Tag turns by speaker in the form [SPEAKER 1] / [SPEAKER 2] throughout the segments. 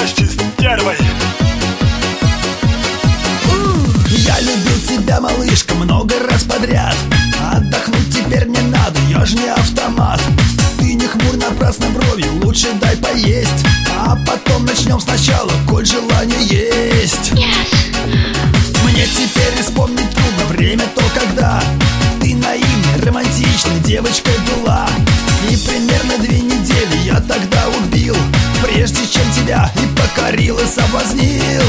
[SPEAKER 1] настоящей стервой.
[SPEAKER 2] Я любил тебя, малышка, много раз подряд. Отдохнуть теперь не надо, я ж не автомат. Ты не хмурь напрасно брови, лучше дай поесть. А потом начнем сначала, коль желание есть. Мне теперь вспомнить трудно время то, когда ты наивной, романтичной девочкой была. И примерно 2 недели я тогда убил, прежде чем тебя и покорил, и соблазнил.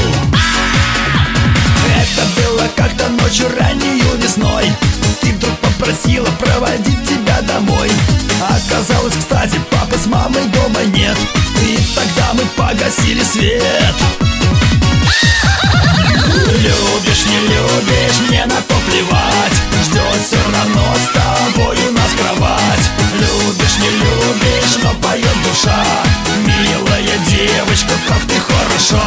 [SPEAKER 2] Это было как-то ночью раннею весной. Ты вдруг попросила проводить тебя домой. Оказалось, кстати, папы с мамой дома нет. И тогда мы погасили свет. Любишь, не любишь, мне на то плевать. Ждет все равно с тобою нас кровать. Любишь, не любишь, но поет душа. Милая девочка, как ты хороша.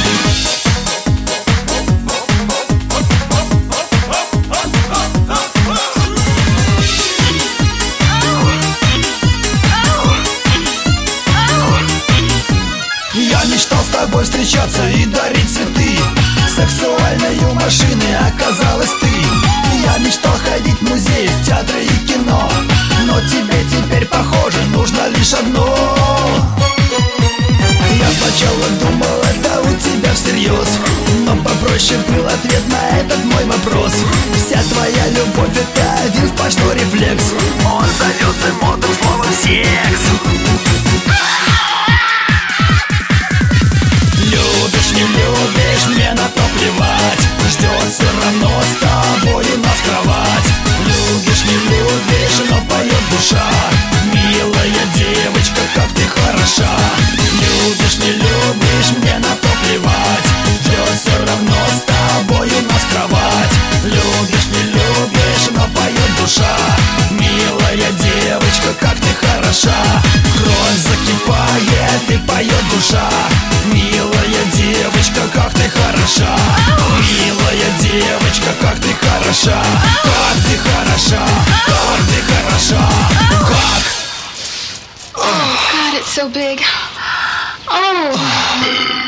[SPEAKER 2] Я мечтал с тобой встречаться и дарить цветы. Сексуальной машиной оказалась ты. Я мечтал ходить в музей, в театры и кино. Но тебе теперь, похоже, нужно лишь одно. Я сначала думал, это у тебя всерьез, но попроще был ответ на этот мой вопрос. Вся твоя любовь — это один сплошной рефлекс. Он зовется модным словом секс. Любишь, не любишь, мне на то плевать. Ждет все равно с тобою нас кровать. Любишь, не любишь, но поет душа. Милая девочка, как ты хороша. Любишь, не любишь, мне на то плевать. Ждет все равно с тобою нас кровать. Любишь, не любишь, но поет душа. Милая девочка, как ты хороша. Кровь закипает и поет душа. Милая девочка, как ты хороша. Милая девочка, как ты хороша. Как ты хороша, как ты хороша. Как?
[SPEAKER 3] Oh God, it's so big. Oh.